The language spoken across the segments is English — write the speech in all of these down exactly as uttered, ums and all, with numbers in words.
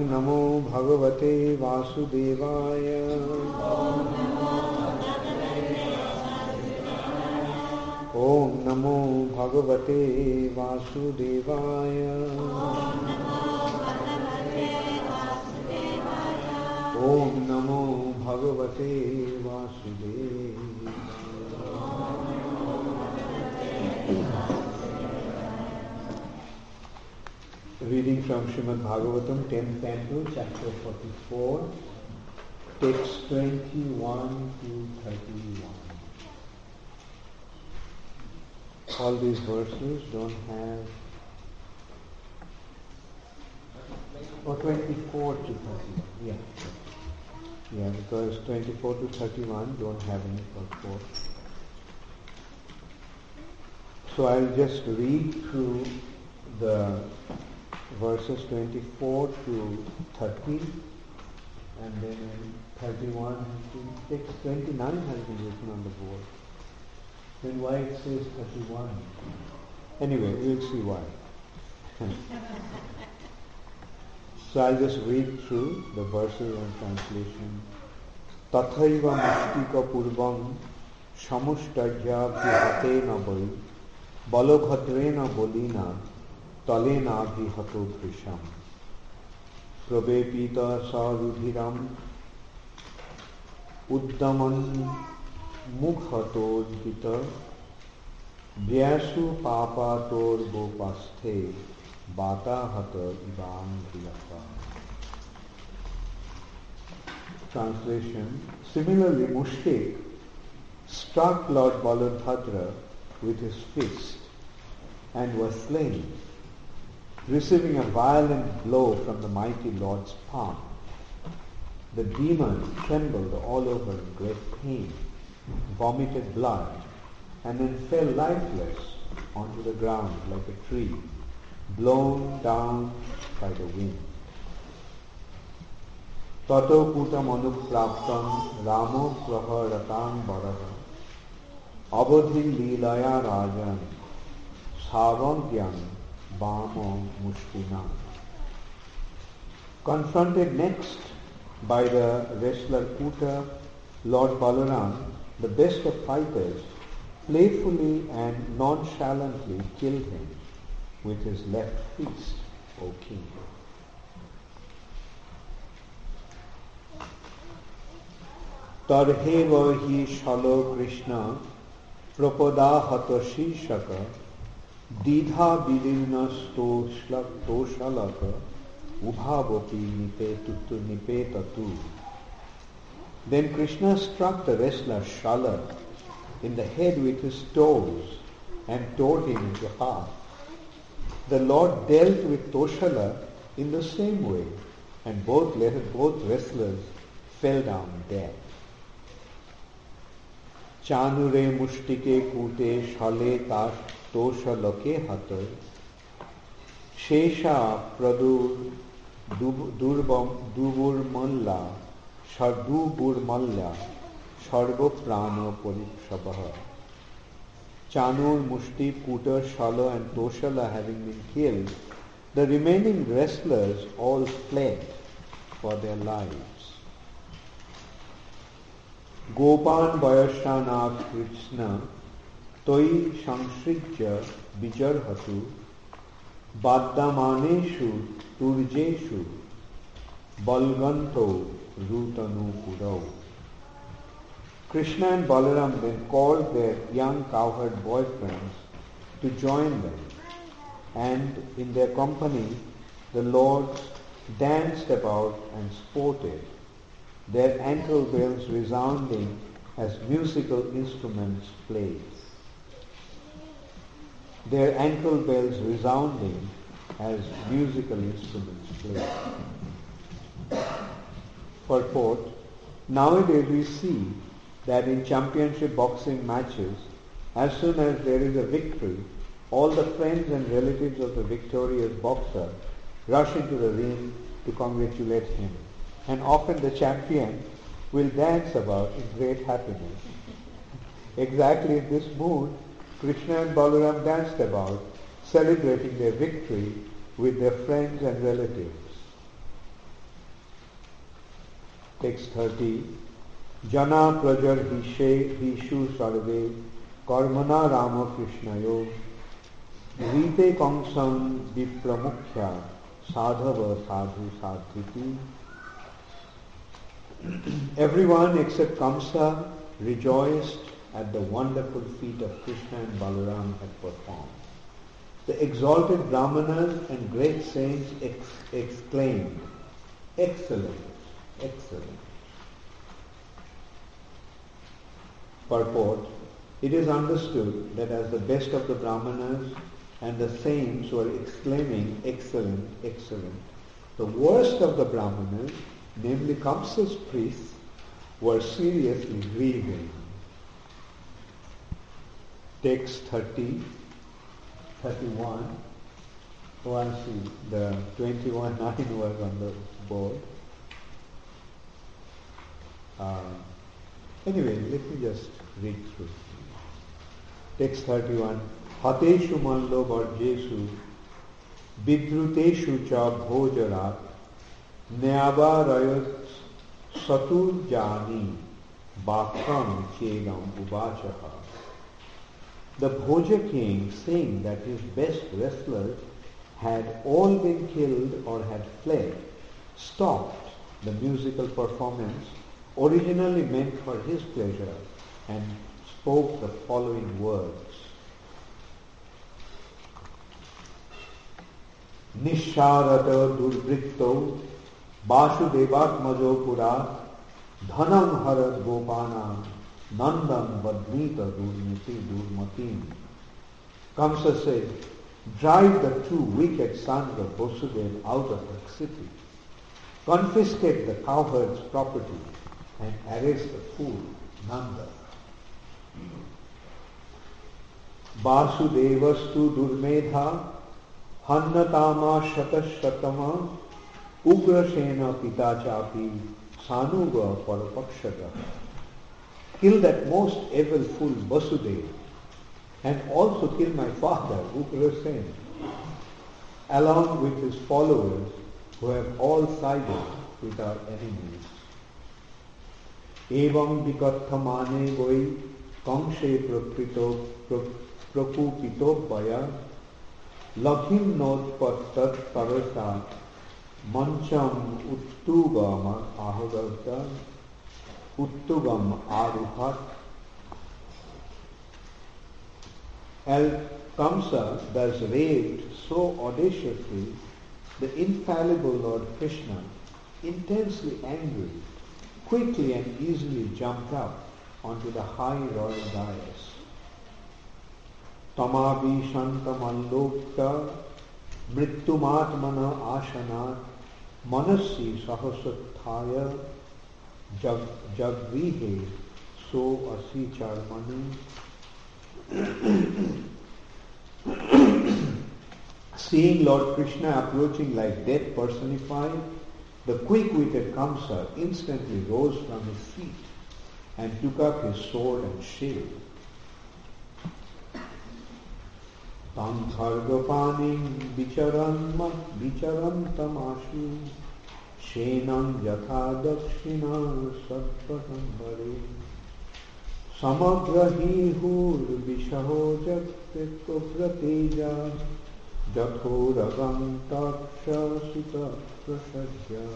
नमो भगवते वासुदेवाय। ओम नमो भगवते वासुदेवाय। ओम नमो भगवते वासुदेवाय। Reading from Srimad Bhagavatam, tenth Canto, chapter forty-four, text twenty-one to thirty-one. All these verses don't have, or twenty-four to thirty-one, yeah. Yeah, because twenty-four to thirty-one don't have any purport. So I'll just read through the verses twenty-four to thirty, and then thirty-one has been, text twenty-nine has been written on the board. Then why it says thirty-one? Anyway, we'll see why. So I'll just read through the verses and translation. Tathaiva mustika purvam samustajya vihatena vai balobhadrena bolina talena vihato krisham prabepita sarudhiram uddaman mukhatodhita vyasu papator gopasthe batahata ivanghriyata. Translation. Similarly, Mushtik struck Lord Balabhadra with his fist and was slain, receiving a violent blow from the mighty Lord's palm. The demon trembled all over in great pain, vomited blood, and then fell lifeless onto the ground like a tree, blown down by the wind. Tato putam anupraptam ramo praharatam baraha avadhi leelaya rajan savangyam bamo mushkina. Confronted next by the wrestler Kuta, Lord Balaram, the best of fighters, playfully and nonchalantly killed him with his left fist, O king. Tarheva hi shalo Krishna prapadahata shishaka didha vidina stoshalaka ubhavopi nipetutu nipetatu. Then Krishna struck the wrestler Shala in the head with his toes and tore him into half. The Lord dealt with Toshala in the same way, and both both wrestlers fell down dead. Chanure mushtike kute shale tash toshalake hatar shesha pradur durbam dubur malla shardubur malla shargo prano paripshabaha. Chanur, Mushti, Kuta, Shala and Toshala having been killed, the remaining wrestlers all fled for their lives. Gopan Vayashana Krishna Toi Shangshrija Bijarhatu Baddamaneshu Turjeshu Balganto Rutanu Purau. Krishna and Balaram then called their young cowherd boyfriends to join them, and in their company the lords danced about and sported, their ankle bells resounding as musical instruments played. Their ankle bells resounding as musical instruments played. Purport. Nowadays we see that in championship boxing matches, as soon as there is a victory, all the friends and relatives of the victorious boxer rush into the ring to congratulate him. And often the champion will dance about in great happiness. Exactly in this mood, Krishna and Balaram danced about, celebrating their victory with their friends and relatives. Text thirty. Jana prajar hishe hishu sarve karmana rama krishnayo rite kangsam vipramukhya sadhava sadhu sadhiti. Everyone except Kamsa rejoiced at the wonderful feat of Krishna and Balaram had performed. The exalted Brahmanas and great saints ex- exclaimed, "Excellent, excellent." Purport: it is understood that as the best of the Brahmanas and the saints were exclaiming, "Excellent, excellent," the worst of the Brahmanas, namely Kamsa's priests, were seriously grieving. Text thirty, thirty-one. Oh, I see. The twenty-one nine was on the board. Um, anyway, let me just read through. Text thirty-one. Hateshu mallo varjeshu vidruteshu cha bhojarat Neavarayat satur jani bakram chedam ubachaha. The Bhoja king, saying that his best wrestlers had all been killed or had fled, stopped the musical performance originally meant for his pleasure and spoke the following words. Nisharata durbrikto Vasudevatmajo Pura Dhanam Harad Gopana Nandam Vadnita Durmiti Durmatim. Kamsa said, drive the two wicked sons of Vasudeva out of the city, confiscate the cowherd's property, and arrest the fool, Nanda. Vasudevastu Durmedha Hannatama Shatashatama Ugrasena Pitachapi Sanuga Parapakshata. Kill that most evil fool Vasudeva and also kill my father Ugrasena along with his followers who have all sided with our enemies. Evam vikathamane goi kangshe prakrito prakupito baya lakhim notpattat tarasa mancham uttugama ahagarta uttugam aruhat. As Kamsa thus raved so audaciously, the infallible Lord Krishna, intensely angry, quickly and easily jumped up onto the high royal dais. Tamavi shantamallokta mrittumatmana ashanat manasi sahasathaya jagvihe so asi charmani. Seeing Lord Krishna approaching like death personified, the quick-witted Kamsa instantly rose from his feet and took up his sword and shield. Tam khargapanim vicharan vicharan tamashu shenam yatha dakshina sattvatambare samagrahi hur vishaho jaktetto prateja jatho ragam taksha sita prasajya.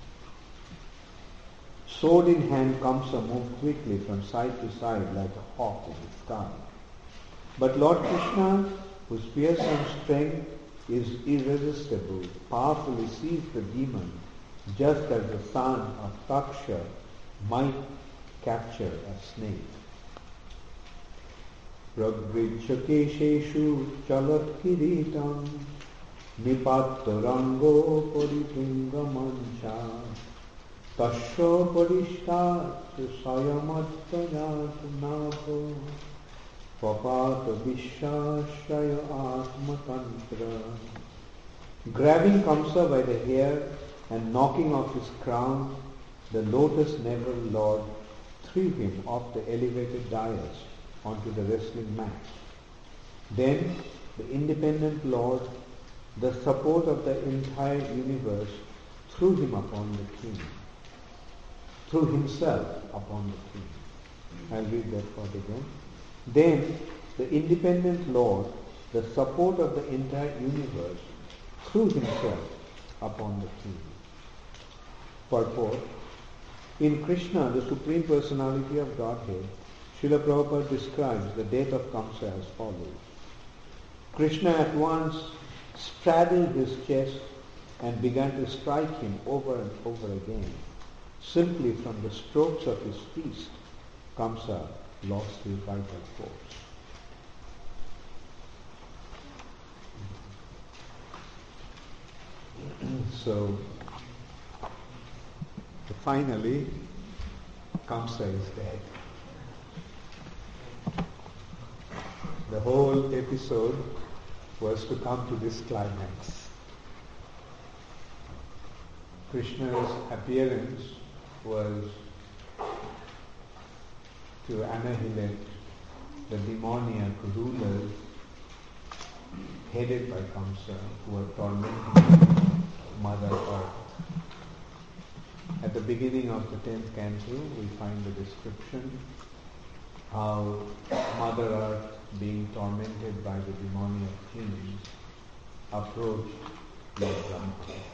Sword in hand, Kamsa moved quickly from side to side like a hawk in the sky. But Lord Krishna, whose fearsome strength is irresistible, powerfully seized the demon just as the son of Taksha might capture a snake. Pragvijyakesheshu chalat kiritam nipattarango paritungamancha tasya parishtat sayamattayat napo papata vishashaya atmatantra. Grabbing Kamsa by the hair and knocking off his crown, the lotus-neveled Lord threw him off the elevated dais onto the wrestling mat. Then the independent Lord, the support of the entire universe, threw him upon the king. through himself upon the king. I'll read that part again. Then the independent Lord, the support of the entire universe, through himself upon the king. Purport. In Krishna, the Supreme Personality of Godhead, Srila Prabhupada describes the death of Kamsa as follows. Krishna at once straddled his chest and began to strike him over and over again. Simply from the strokes of his fist, Kamsa lost his vital force. So, finally, Kamsa is dead. The whole episode was to come to this climax. Krishna's appearance was to annihilate the demoniac rulers headed by Kamsa who were tormenting Mother Earth. At the beginning of the tenth canto, we find the description how Mother Earth, being tormented by the demoniac kings, approached Lord Brahma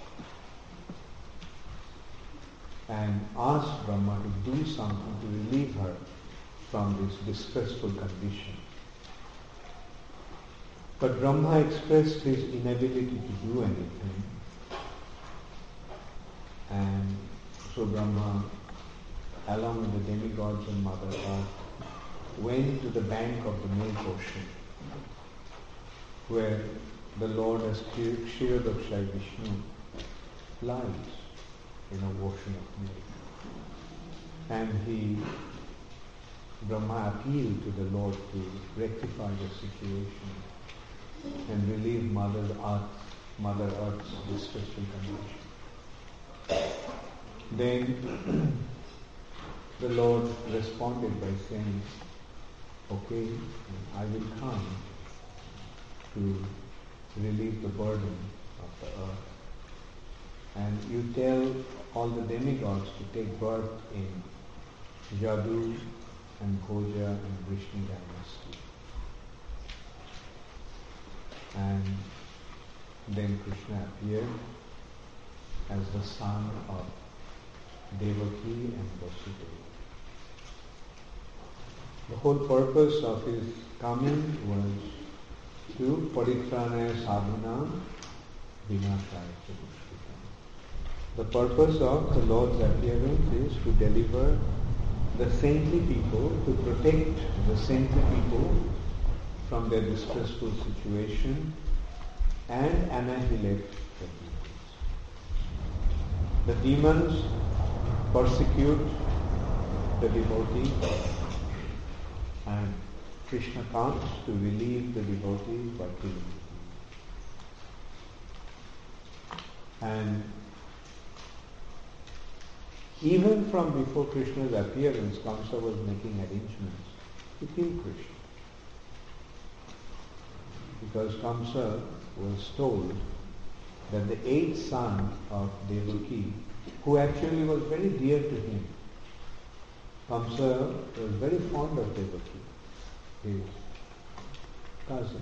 and asked Brahma to do something to relieve her from this distressful condition. But Brahma expressed his inability to do anything, and so Brahma, along with the demigods and Mother Earth, went to the bank of the milk ocean, where the Lord as Kshirodakshai Vishnu lies in a ocean of milk. And he, Brahma, appealed to the Lord to rectify the situation and relieve Mother Earth, Mother Earth's distressful condition. Then the Lord responded by saying, okay, I will come to relieve the burden of the earth. And you tell all the demigods to take birth in Yadu and Bhoja and Vishnu dynasty. And then Krishna appeared as the son of Devaki and Vasudeva. The whole purpose of his coming was to paritranaya sadhana vinashaya chadushritam. The purpose of the Lord's appearance is to deliver the saintly people, to protect the saintly people from their distressful situation and annihilate the demons. The demons persecute the devotees, and Krishna comes to relieve the devotees by killing them. And even from before Krishna's appearance, Kamsa was making arrangements to kill Krishna. Because Kamsa was told that the eighth son of Devaki, who actually was very dear to him, Kamsa was very fond of Devaki, his cousin.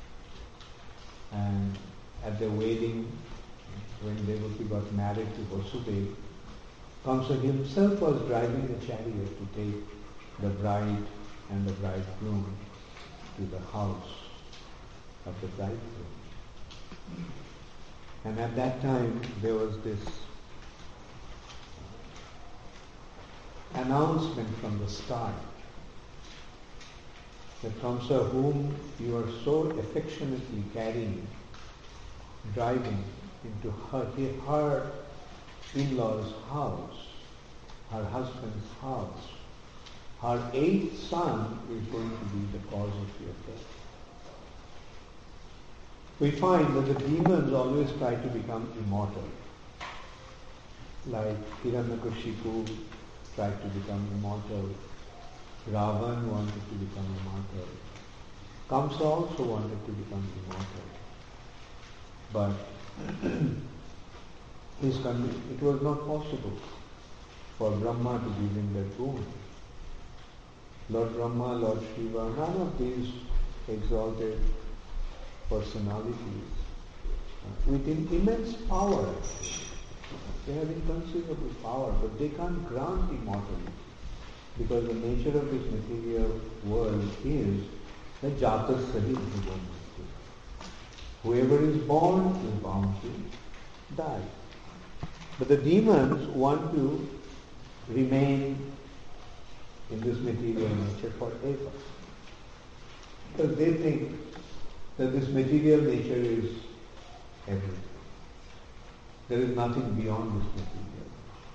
And at the wedding, when Devaki got married to Vasudeva, Kamsa himself was driving a chariot to take the bride and the bridegroom to the house of the bridegroom. And at that time there was this announcement from the sky that Kamsa, whom you are so affectionately carrying, driving into her, her in-law's house, her husband's house, her eighth son is going to be the cause of your death. We find that the demons always try to become immortal. Like Hiranyakashipu tried to become immortal. Ravan wanted to become immortal. Kamsa also wanted to become immortal. But his con- it was not possible. for Brahma to give him that boon. Lord Brahma, Lord Shiva, none of these exalted personalities uh, with immense power. They have inconceivable power, but they can't grant immortality because the nature of this material world is the jata sahit bhuvan. Whoever is born is bound to die. But the demons want to remain in this material nature forever. Because they think that this material nature is everything. There is nothing beyond this material.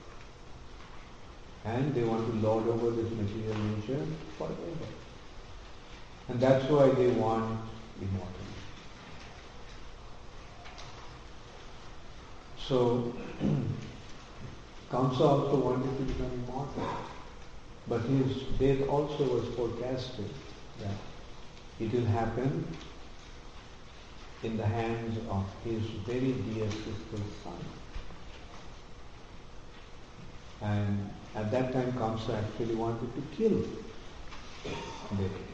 And they want to lord over this material nature forever. And that's why they want immortality. So, Kamsa also wanted to become immortal. But his death also was forecasted that it will happen in the hands of his very dear sister's son. And at that time Kamsa actually wanted to kill Devaki.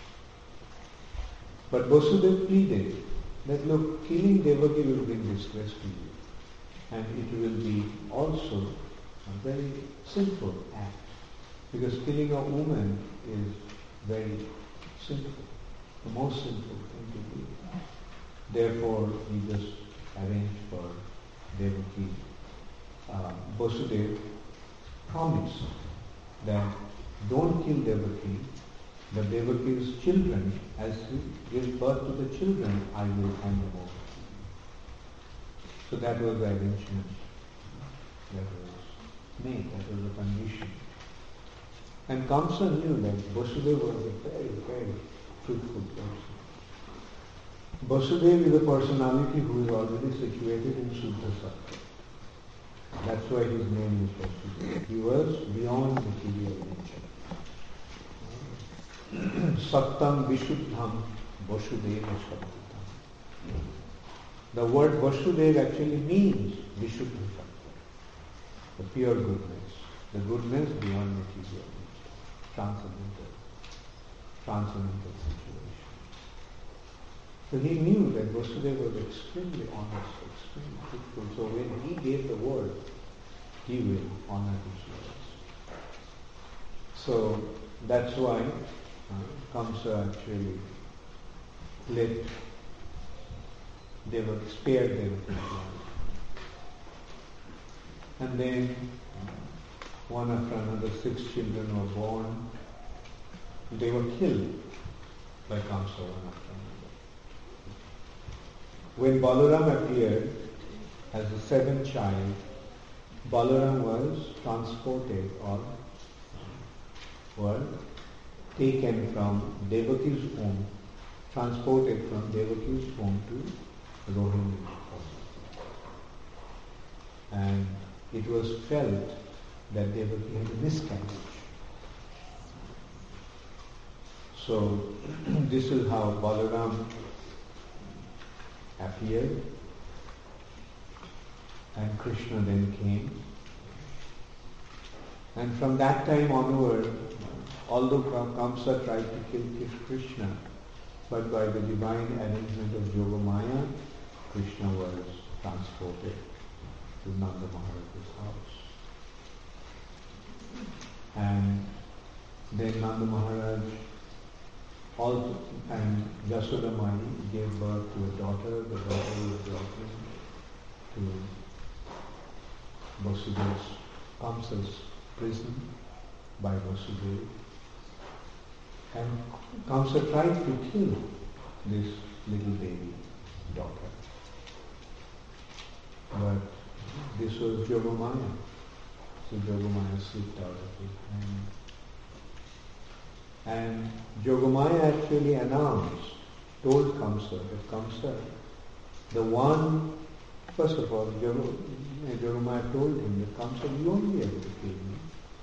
But Vasudeva pleaded that look, killing Devaki will bring distress to you. And it will be also a very sinful act. Because killing a woman is very sinful, the most sinful thing to do. Therefore, he just arranged for Devaki. Uh, Vasudeva promised that don't kill Devaki, but Devaki's children, as he gives birth to the children, I will hand them over. So that was the arrangement that was made, that was the condition. And Kamsa knew that Vasudeva was a very, very truthful person. Vasudeva is a personality who is already situated in Suddha Sattva. That's why his name is Vasudeva. He was beyond material nature. Sattam Vishuddham Vasudeva Shabdatam. The word Vasudeva actually means Vishuddha Sattva, the pure goodness, the goodness beyond material. Transcendental, transcendental situation. So he knew that Vasudeva was extremely honest, extremely truthful. So when he gave the word, he will honor his words. So that's why uh, Kamsa actually let Devaki, spared Devaki's life. And then one after another, six children were born. They were killed by Kamsa one after another. When Balaram appeared as the seventh child, Balaram was transported or were taken from Devaki's home, transported from Devaki's home to Rohini. And it was felt that Devaki had a miscarriage. So this is how Balaram appeared, and Krishna then came. And from that time onward, although Kamsa tried to kill Krishna, but by the divine arrangement of Yogamaya, Krishna was transported to Nanda Maharaj's house. And then Nanda Maharaj also, and Yashoda Mai gave birth to a daughter. The daughter was brought to Vasudeva's, Kamsa's prison by Vasudeva. And Kamsa tried to kill this little baby daughter. But this was Yogamaya. So Yogamaya slipped out of his hand. And Yogamaya actually announced, told Kamsa that Kamsa, the one, first of all, Yogamaya told him that Kamsa, you won't be able to kill me.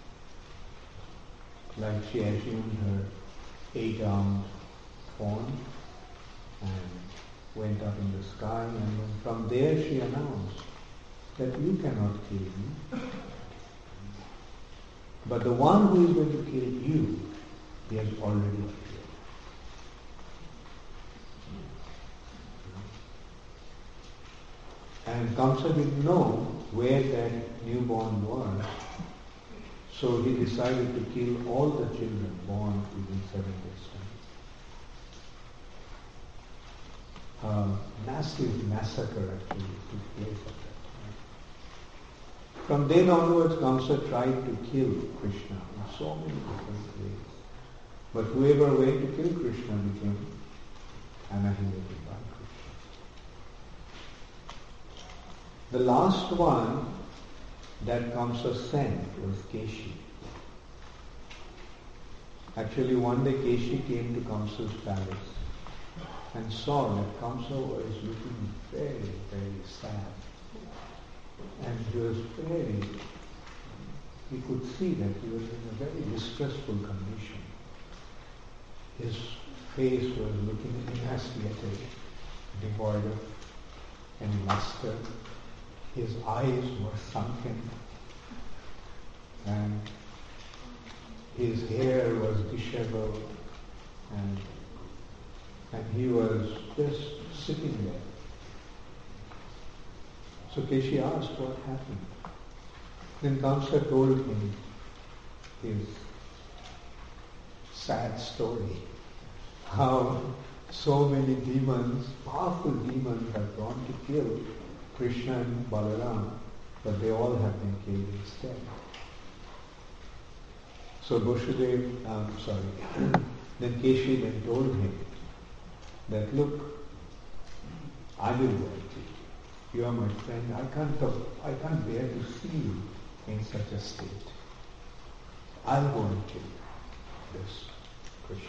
Like she assumed her eight-armed form and went up in the sky, and then from there she announced that you cannot kill me. But the one who is going to kill you, he has already killed. And Kamsa didn't know where that newborn was, so he decided to kill all the children born within seven days' time. A massive massacre actually took place at that time. From then onwards, Kamsa tried to kill Krishna in so many different ways. But whoever went to kill Krishna became annihilated by Krishna. The last one that Kamsa sent was Keshi. Actually, one day Keshi came to Kamsa's palace and saw that Kamsa was looking very, very sad. And he was very, he could see that he was in a very distressful condition. His face was looking emaciated, devoid of any luster. His eyes were sunken, and his hair was disheveled, and, and he was just sitting there. So Keshi asked what happened. Then Kamsa told him his sad story, how so many demons, powerful demons, have gone to kill Krishna and Balaram, but they all have been killed instead. So Vasudeva, um, sorry, then Keshi then told him that, look, I will go and kill you. You are my friend. I can't, I can't bear to see you in such a state. I'll go and kill this Krishna.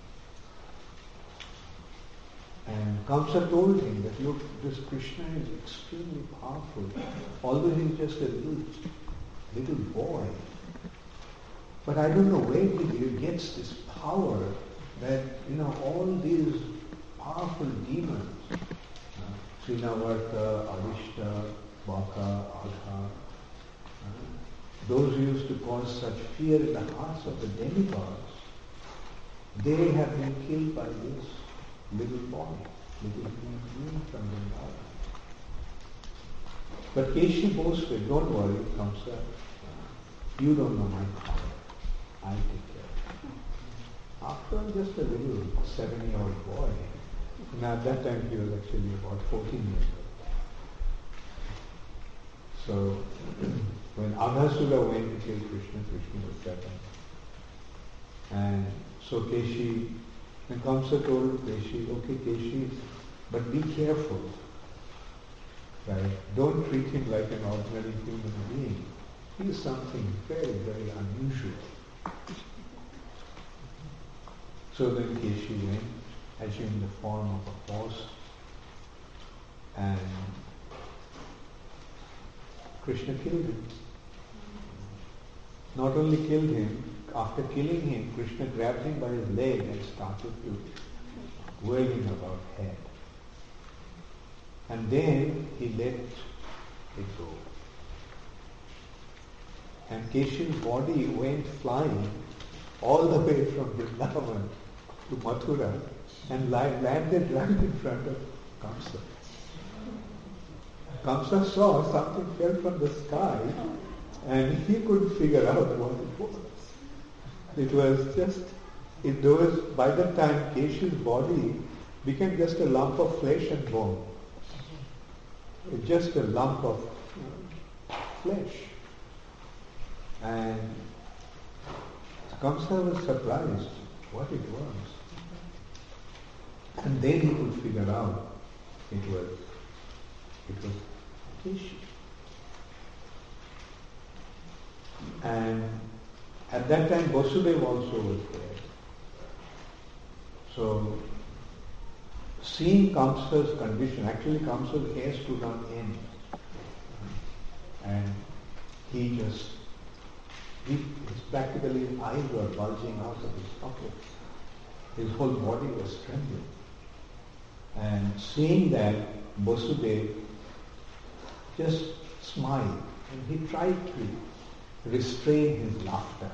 And Kamsa told him that, look, this Krishna is extremely powerful, although he's just a little, little boy. But I don't know where he gets this power that, you know, all these powerful demons, uh, Srinavarta, Avishta, Baka, Agha, uh, those who used to cause such fear in the hearts of the demigods, they have been killed by this little boy, little human being from Vrindavan. But Keshi boasted, don't worry, Kamsa, you don't know my power. I'll take care of you. After just a little seven-year-old boy, and at that time he was actually about fourteen years old. So when Aghasura went to kill Krishna, Krishna was seven. And so Keshi, and Kamsa told Keshi, okay Keshi, but be careful. Right? Don't treat him like an ordinary human being. He is something very, very unusual. So then Keshi went, assumed the form of a horse, and Krishna killed him. Not only killed him, after killing him, Krishna grabbed him by his leg and started to whirl him about head. And then he let it go. And Keshi's body went flying all the way from Vrindavan to Mathura and landed right in front of Kamsa. Kamsa saw something fell from the sky and he couldn't figure out what it was. It was just, it was, by the time Keshi's body became just a lump of flesh and bone. Just a lump of flesh. And Kamsa was surprised what it was. And then he could figure out it was, it was Keshi. And at that time Vasudeva also was there. So seeing Kamsa's condition, actually Kamsa's hair stood on end. And he just, he, his practically his eyes were bulging out of his sockets. His whole body was trembling. And seeing that, Vasudeva just smiled. And he tried to restrain his laughter.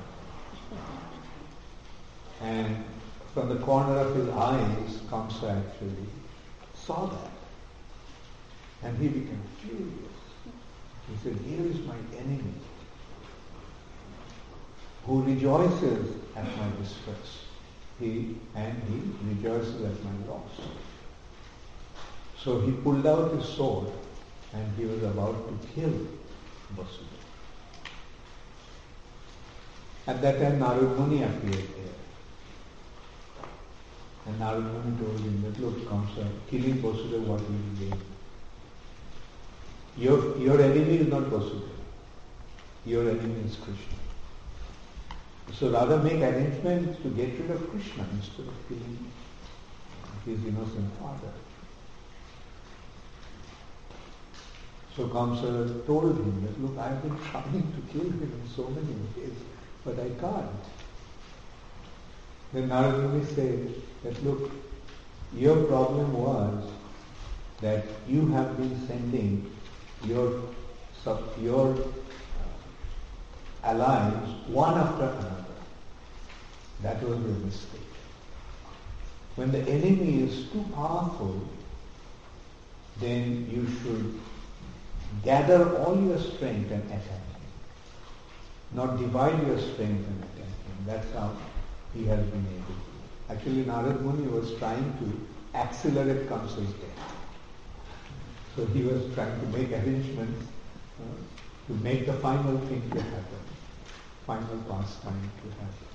And from the corner of his eyes, Kamsa actually saw that. And he became furious. He said, here is my enemy who rejoices at my distress. He and he rejoices at my loss. So he pulled out his sword and he was about to kill Vasudeva. At that time Narad Muni appeared there. And Narad Muni told him that, look, Kamsa, killing Vasudeva, what will you gain? Your, your enemy is not Vasudeva. Your enemy is Krishna. So rather make arrangements to get rid of Krishna instead of killing his innocent father. So Kamsa told him that, look, I have been trying to kill him in so many ways, but I can't. Then Narad Muni said that, look, your problem was that you have been sending your, your allies one after another. That was your mistake. When the enemy is too powerful, then you should gather all your strength and attack him. Not divide your strength and attack him. That's how he has been able to. Actually, Narad Muni was trying to accelerate Kamsa's death. So he was trying to make arrangements uh, to make the final thing to happen. Final pastime to happen.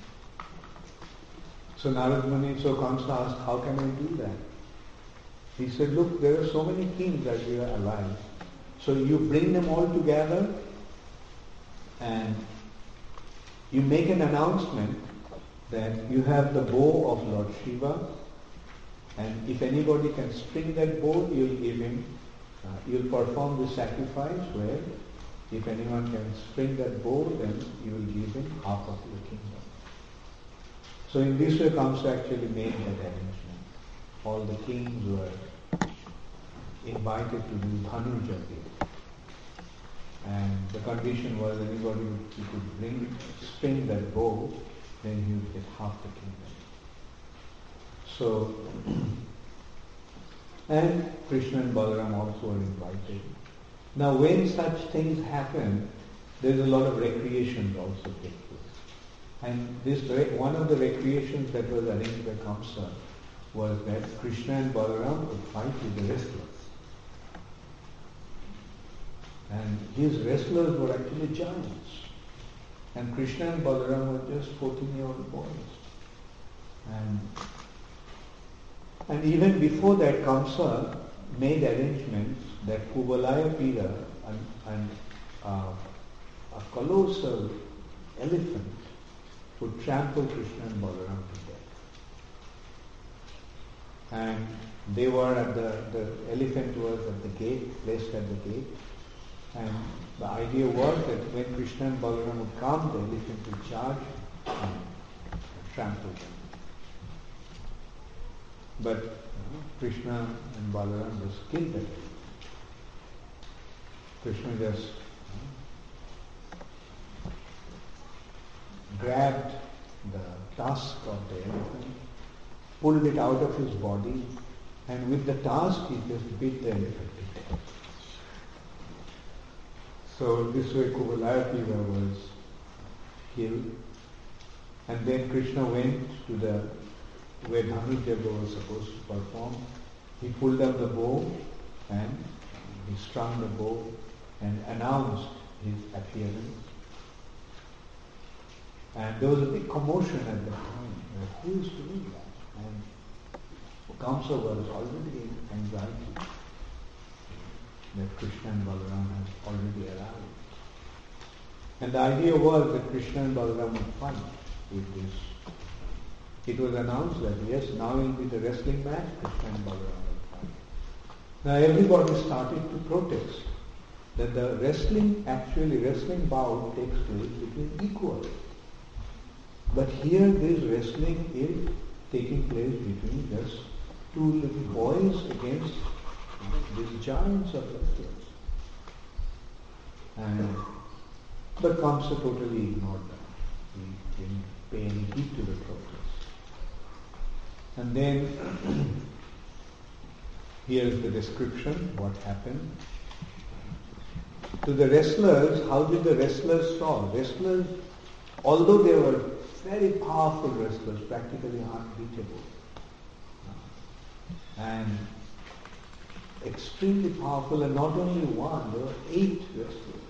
So Narad Muni, so Kamsa asked, how can I do that? He said, look, there are so many kings that we are allies. So you bring them all together and you make an announcement that you have the bow of Lord Shiva, and if anybody can string that bow, you'll give him, uh, you'll perform the sacrifice where if anyone can string that bow, then you will give him half of your kingdom. So in this way, Kamsa actually made that arrangement. All the kings were invited to do Dhanu Yajna. And the condition was anybody who could bring, string that bow, then he would get half the kingdom. So, and Krishna and Balaram also were invited. Now when such things happen, there is a lot of recreations also take place. And this one of the recreations that was arranged by Kamsa was that Krishna and Balaram would fight with the wrestlers. And these wrestlers were actually giants. And Krishna and Balaram were just fourteen-year-old boys. And, and even before that, Kamsa made arrangements that Kubalaya Pira, and, and uh, a colossal elephant, would trample Krishna and Balaram to death. And they were at the, the elephant was at the gate, placed at the gate. And the idea was that when Krishna and Balaram would come, the elephant would charge and trample them. But you know, Krishna and Balaram just killed the elephant. Krishna just you know, grabbed the tusk of the elephant, pulled it out of his body, and with the tusk he just beat the elephant to death. So this way Kubalaya Pira was killed. And then Krishna went to the where Dhanu Yajna was supposed to perform. He pulled up the bow and he strung the bow and announced his appearance. And there was a big commotion at that time. Like, who is doing that? And Kamsa was already in anxiety that Krishna and Balaram had already arrived. And the idea was that Krishna and Balaram would fight with this. It was announced that yes, now will be the wrestling match, Krishna and Balaram will fight. Now everybody started to protest that the wrestling, actually wrestling bout takes place between equals. But here this wrestling is taking place between just two little boys against these giants of wrestlers. And But Kamsa totally ignored that. He didn't pay any heed to the protest. And then here is the description, what happened. To the wrestlers, how did the wrestlers saw? Wrestlers, although they were very powerful wrestlers, practically unbeatable, and extremely powerful, and not only one, there were eight wrestlers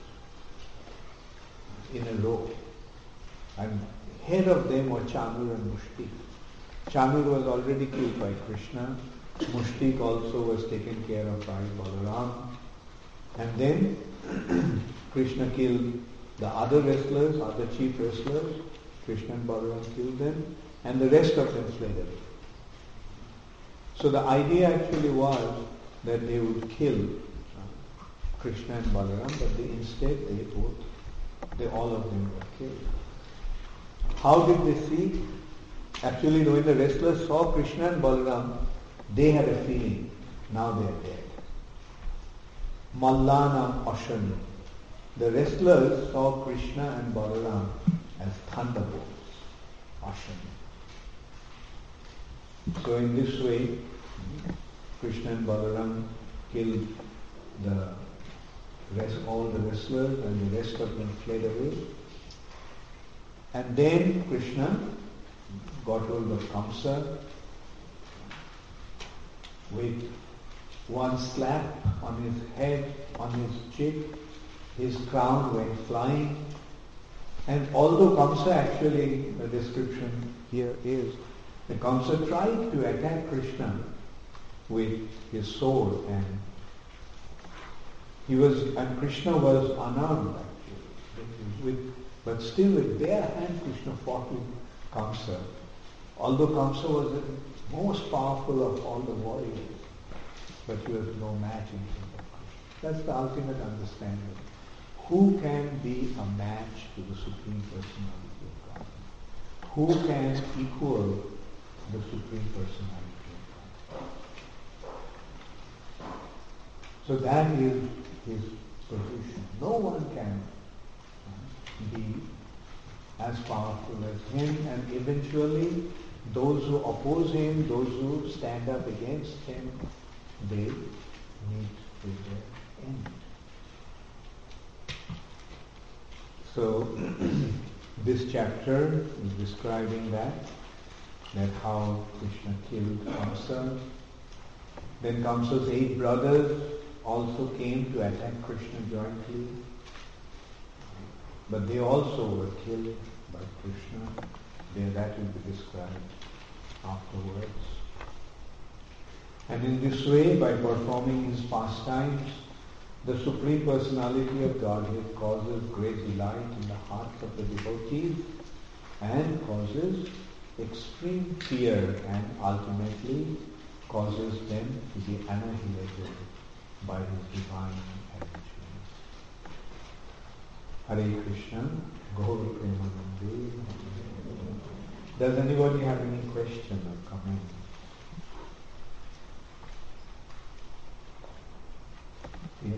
in a row. And head of them were Chanur and Mushtik. Chanur was already killed by Krishna. Mushtik also was taken care of by Balaram. And then Krishna killed the other wrestlers, other chief wrestlers. Krishna and Balaram killed them, and the rest of them fled away. So the idea actually was that they would kill Krishna and Balaram, but they instead they both, they all of them were killed. How did they see? Actually, when the wrestlers saw Krishna and Balaram, they had a feeling, now they are dead. Mallanam Ashani. The wrestlers saw Krishna and Balaram as thunderbolts, Ashani. So in this way, Krishna and Balaram killed the rest, all the wrestlers, and the rest of them fled away. And then Krishna got hold of Kamsa with one slap on his head, on his cheek, his crown went flying. And although Kamsa actually, the description here is, the Kamsa tried to attack Krishna with his sword, and he was, and Krishna was unarmed actually, with, but still with bare hand Krishna fought with Kamsa. Although Kamsa was the most powerful of all the warriors, but he was no match in front of Krishna. That's the ultimate understanding. Who can be a match to the Supreme Personality of God? Who can equal the Supreme Personality of God? So that is his position. No one can be as powerful as him, and eventually those who oppose him, those who stand up against him, they meet with their end. So this chapter is describing that, that how Krishna killed Kamsa. Then Kamsa's eight brothers also came to attack Krishna jointly, but they also were killed by Krishna. There that will be described afterwards. And in this way, by performing his pastimes, the Supreme Personality of Godhead causes great delight in the hearts of the devotees and causes extreme fear, and ultimately causes them to be annihilated by his divine arrangements. Hare Krishna, Gaur Premanande. Does anybody have any question or comment? Yes?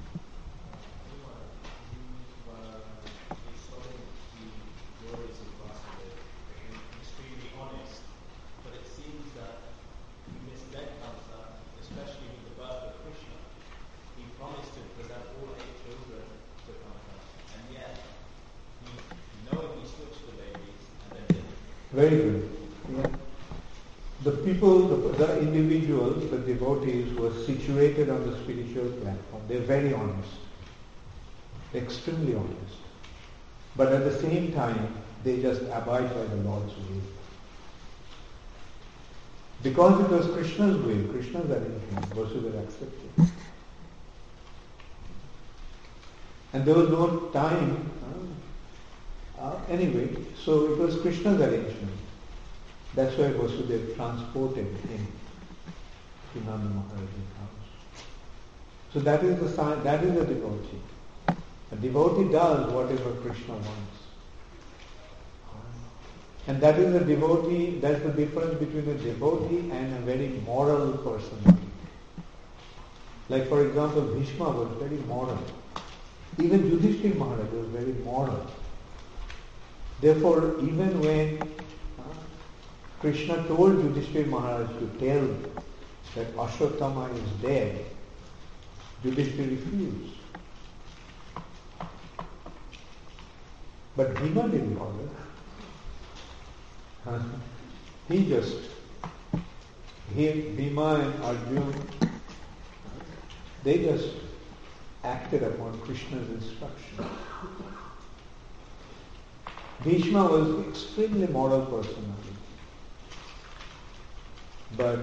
Very good. Yeah. The people, the, the individuals, the devotees were situated on the spiritual platform. They're very honest. Extremely honest. But at the same time, they just abide by the Lord's will. Because it was Krishna's will, Krishna's arrangement, Vasudeva accepted. And there was no time. Uh, anyway, so it was Krishna's arrangement. That's why Vasudeva transported him to Nanda Maharaj's house. So that is the sign, that is a devotee. A devotee does whatever Krishna wants. And that is a devotee, that's the difference between a devotee and a very moral person. Like for example, Bhishma was very moral. Even Yudhishthira Maharaj was very moral. Therefore, even when uh, Krishna told Yudhishthira Maharaj to tell that Ashwatthama is dead, Yudhishthira refused. But Bhima didn't bother. Uh, he just, he, Bhima and Arjuna, they just acted upon Krishna's instruction. Bhishma was an extremely moral personality. But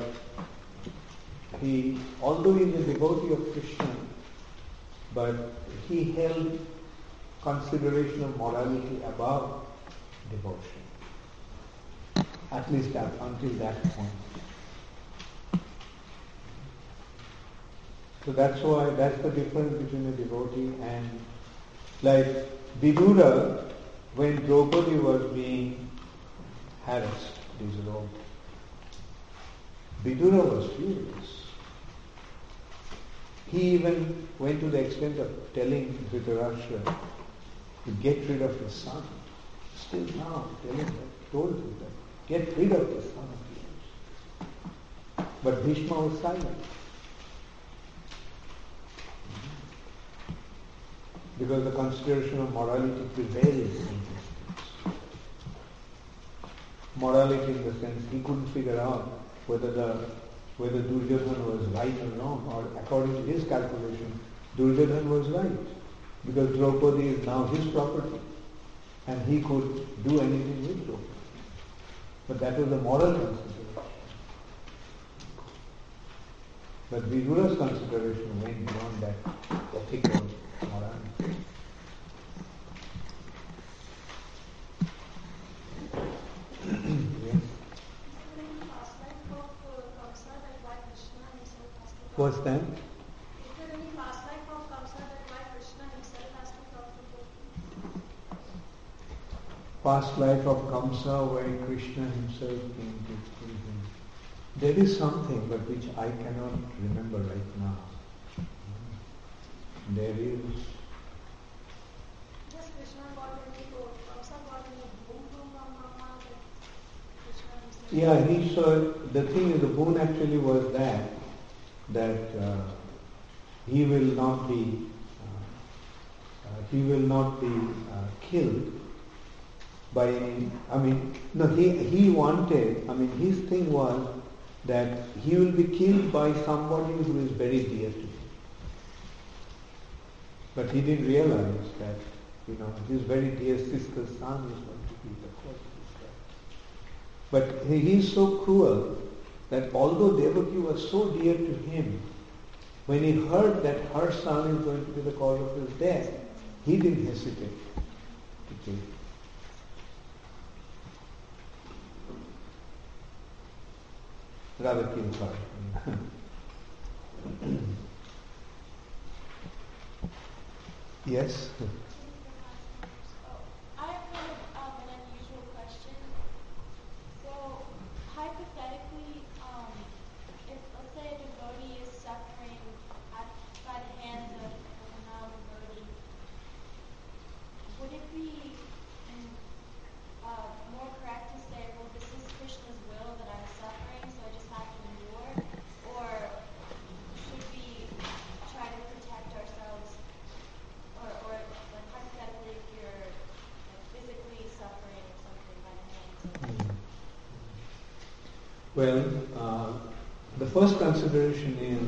he, although he is a devotee of Krishna, but he held consideration of morality above devotion. At least up until that point. So that's why, that's the difference between a devotee and, like Vidura, when Draupadi was being harassed, disrobed, Vidura was furious. He even went to the extent of telling Dhritarashtra to get rid of his son. Still now, telling him, told him that, get rid of this son of yours. But Bhishma was silent. Because the consideration of morality prevailed in his case. Morality in the sense he couldn't figure out whether the whether Duryodhana was right or wrong, or according to his calculation, Duryodhana was right. Because Draupadi is now his property, and he could do anything with Draupadi. But that was a moral consideration. But Vidura's consideration went beyond that ethical morality. Yes. What's that? Past life of Kamsa where Krishna himself came to kill him. There is something but which I cannot remember right now. There is. Yes, Krishna got into Kamsa got in a boom from Mama that Krishna himself. Yeah, he saw, the thing is, the boon actually was that, that uh, he will not be, uh, uh, he will not be uh, killed by any, I mean, no, he, he wanted, I mean, his thing was that he will be killed by somebody who is very dear to him. But he didn't realize that, you know, his very dear sister's son is going to be the cause of his death. But he, he is so cruel that although Devaki was so dear to him, when he heard that her son is going to be the cause of his death, he didn't hesitate to kill him. Rather kill her. Yes? I have kind of um, an unusual question. So, hypothetically, um, if let's say a devotee is suffering at, by the hands of a male devotee, would it be uh, more correct to say, well, this is Krishna's will that I'm suffering, so I just have to endure? Or should we try to protect ourselves? Or, or like hypothetically, if you're like, physically suffering or something by the hands of... Well, uh, the first consideration is,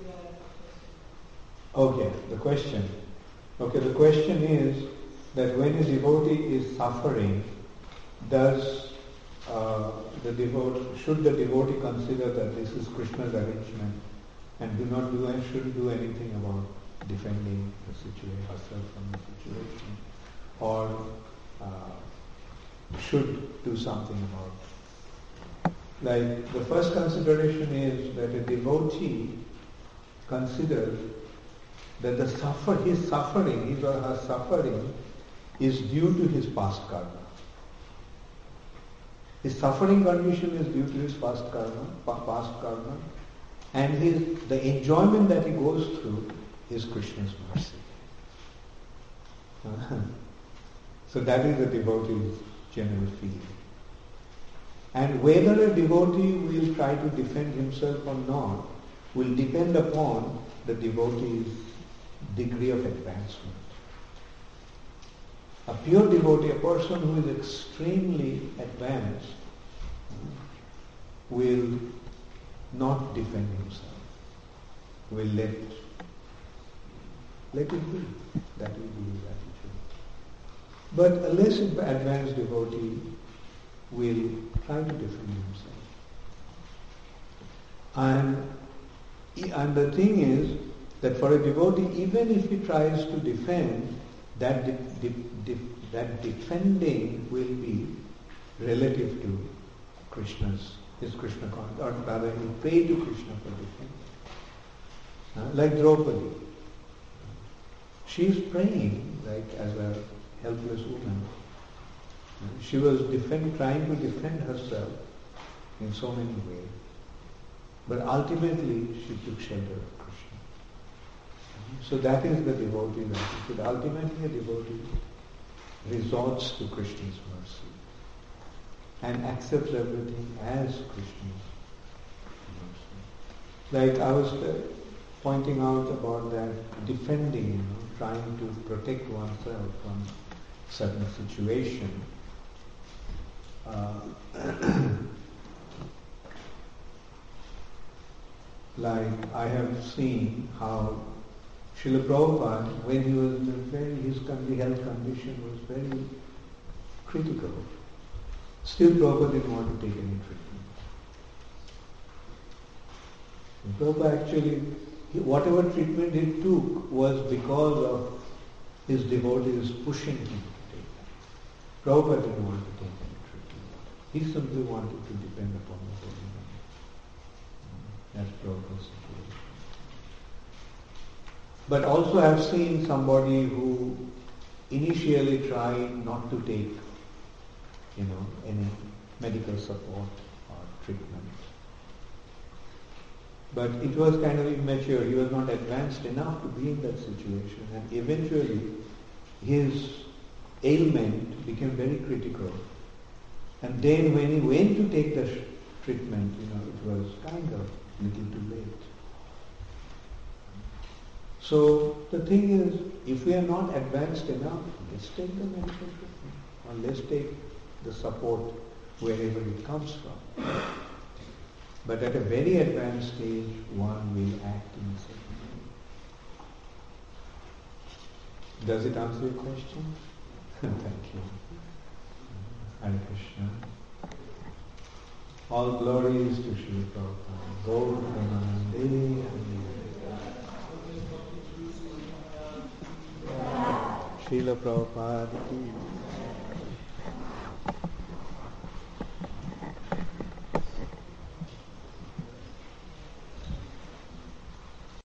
okay, the question. Okay, the question is that when a devotee is suffering, does uh, the devotee, should the devotee consider that this is Krishna's arrangement and do not do and shouldn't do anything about defending the situation, herself from the situation, or uh, should do something about it? Like the first consideration is that a devotee considers that the suffer, his suffering, his or her suffering is due to his past karma. His suffering condition is due to his past karma, past karma, and his, the enjoyment that he goes through is Krishna's mercy. So that is the devotee's general feeling. And whether a devotee will try to defend himself or not will depend upon the devotee's degree of advancement. A pure devotee, a person who is extremely advanced, will not defend himself, will let, let it be. That will be his attitude. But a less advanced devotee will try to defend himself. And, and the thing is that for a devotee, even if he tries to defend, that, de- de- de- that defending will be relative to Krishna's, his Krishna conduct, or rather he will pray to Krishna for defending. Uh, like Draupadi. She is praying like as a helpless woman. Uh, she was defend, trying to defend herself in so many ways. But ultimately she took shelter of Krishna. So that is the devotee attitude. Ultimately a devotee resorts to Krishna's mercy and accepts everything as Krishna's mercy. Like I was uh, pointing out about that defending, you know, trying to protect oneself from certain situation. Uh, like I have seen how Srila Prabhupada, when he was very, his con- health condition was very critical, still Prabhupada didn't want to take any treatment. And Prabhupada actually, he, whatever treatment he took was because of his devotees pushing him to take that. Prabhupada didn't want to take any treatment. He simply wanted to depend upon the Holy Name. That's Prabhupada's situation. But also I have seen somebody who initially tried not to take, you know, any medical support or treatment. But it was kind of immature. He was not advanced enough to be in that situation. And eventually his ailment became very critical. And then when he went to take the sh- treatment, you know, it was kind of little too late. So the thing is, if we are not advanced enough, let's take the medical treatment, or let's take the support wherever it comes from. But at a very advanced stage, one will act in a certain way. Does it answer your question? Thank you. Hare Krishna. All glories to Srila Prabhupada. Gaur Premanande Srila Prabhupada ki